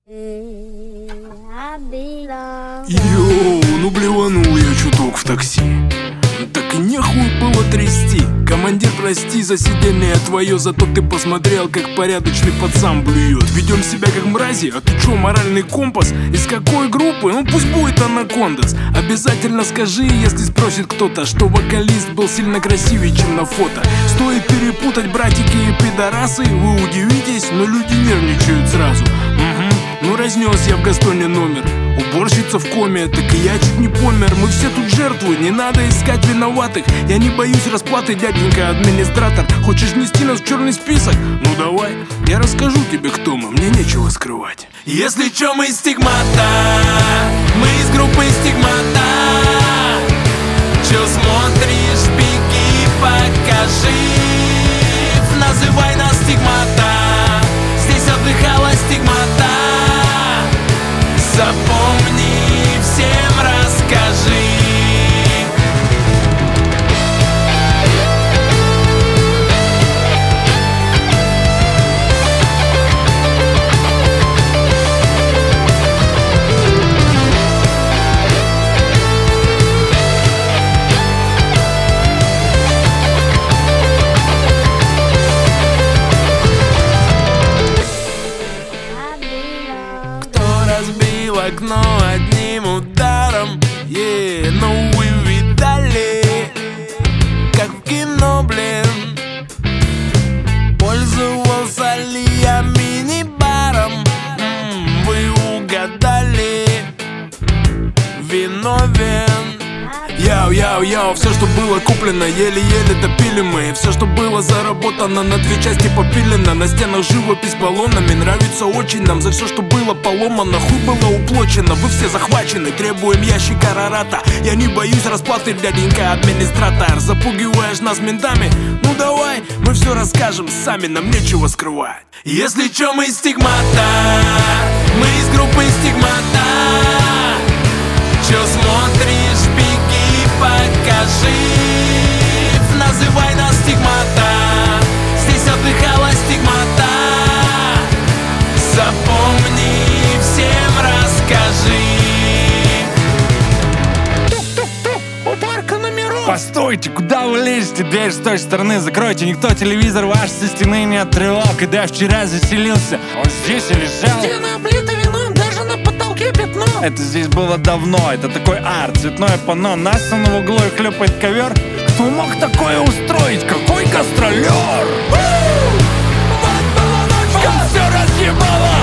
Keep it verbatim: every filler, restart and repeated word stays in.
Йоу, ну блеванул я чуток в такси. Так и нехуй было трясти. Командир, прости за сидение твое, зато ты посмотрел, как порядочный пацан блюет. Ведем себя как мрази, а ты чё, моральный компас? Из какой группы? Ну пусть будет Анакондас. Обязательно скажи, если спросит кто-то, что вокалист был сильно красивее, чем на фото. Стоит перепутать братики и пидорасы, вы удивитесь, но люди нервничают сразу. Угу. Ну разнес я в Гастоне номер. Уборщица в коме, так и я чуть не помер. Мы все тут жертвы, не надо искать виноватых. Я не боюсь расплаты, дяденька администратор. Хочешь внести нас в черный список? Ну давай, я расскажу тебе, кто мы, мне нечего скрывать. Если чё, мы стигмата, мы из группы стигмата. Чё смотришь, беги, покажи. Называй нас стигмата, здесь отдыхала стигмата. Запомни, всем расскажи. Разбил окно одним ударом, yeah, ну вы видали, как в кино, блин. Пользовался ли я мини-баром? М-м, вы угадали, виновен. Яу-яу-яу, все, что было куплено, еле-еле допили мы. Все, что было заработано, на две части попилено. На стенах живопись баллонами, нравится очень нам. За все, что было поломано, хуй было уплочено. Вы все захвачены, требуем ящик Арарата. Я не боюсь расплаты, дяденька администратор. Запугиваешь нас ментами? Ну давай, мы все расскажем сами, нам нечего скрывать. Если чё, мы стигмата, мы из группы стигмата. Чё смотришь, беги, покажи. Называй нас стигмата, здесь отдыхала стигмата. Запомни, всем расскажи. Тук-тук-тук, уборка номеров. Постойте, куда вы лезете? Дверь с той стороны закройте. Никто телевизор ваш со стены не отрывал. Когда я вчера заселился, он здесь и лежал. Стены облиты вином, даже на потолке пятно. Это здесь было давно, это такой арт, цветное панно. Насано в углу и хлюпает ковер. Кто мог такое устроить? Какой гастролер? Он все разъебало.